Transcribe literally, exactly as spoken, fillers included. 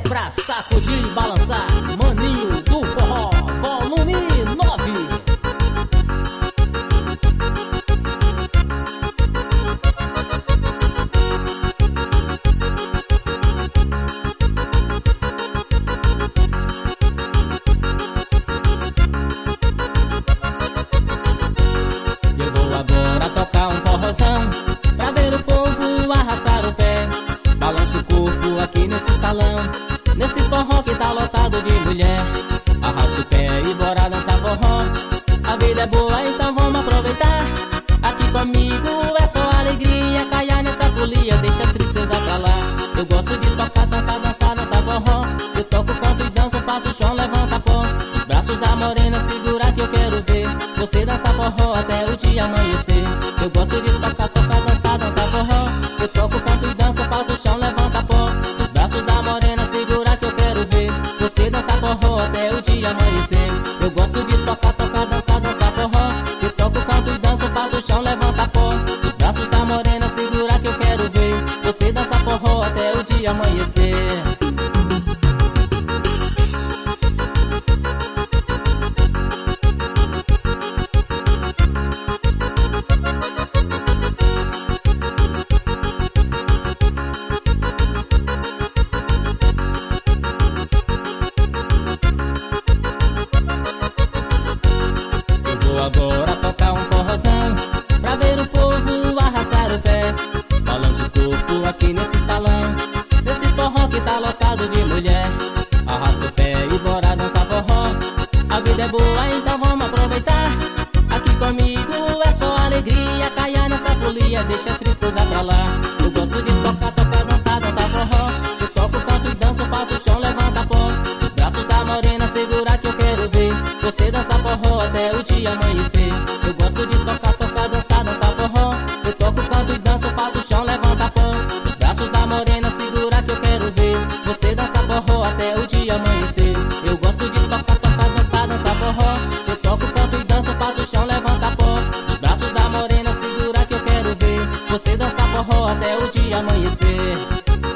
pra sacudir e balançar. Maninho do Forró, volume nove. Eu vou agora tocar um forrozão pra ver o povo arrastar o pé. Balança o corpo aqui nesse salão, nesse forró que tá lotado de mulher. Arrasta o pé e bora dançar forró. A vida é boa, então vamos aproveitar. Aqui comigo é só alegria. Caia nessa folia, deixa a tristeza pra lá. Eu gosto de tocar, dançar, dançar, dançar forró. Eu toco, canto e danço, faço o chão, levanta pó. Os braços da morena, segura que eu quero ver você dançar forró até o dia amanhecer. Eu gosto de tocar, tocar, dançar, dançar forró. Eu toco, canto e danço, faço o chão, levanta pó. Os braços da morena, segura que eu quero ver você dançar forró até o dia amanhecer. Eu gosto de tocar, tocar, dançar, dançar forró. Eu toco, canto e danço, faço o chão, levanta pó. Os braços da morena, segura que eu quero ver você dançar forró até o dia amanhecer. Agora tocar um forrozão pra ver o povo arrastar o pé. Balança o corpo aqui nesse salão, nesse forró que tá lotado de mulher. Arrasta o pé e bora dançar forró. A vida é boa, então vamos aproveitar. Aqui comigo é só alegria. Caia nessa folia, deixa a tristeza pra lá. Eu gosto de tocar, tocar, dançar, dançar forró. Eu toco, canto e danço, faço o chão, levanta pó. Os braços da morena, segura que eu quero ver você dançar forró até o dia amanhecer. Eu gosto de tocar, tocar, dançar, dançar forró. Eu toco, canto e danço, faço o chão, levanta pó. Os braços da morena, segura que eu quero ver você dançar forró até o dia amanhecer. Eu gosto de tocar, tocar, dançar, dançar forró. Eu toco, canto e danço, faço o chão, levanta pó. Os braços da morena, segura que eu quero ver você dançar forró até o dia amanhecer.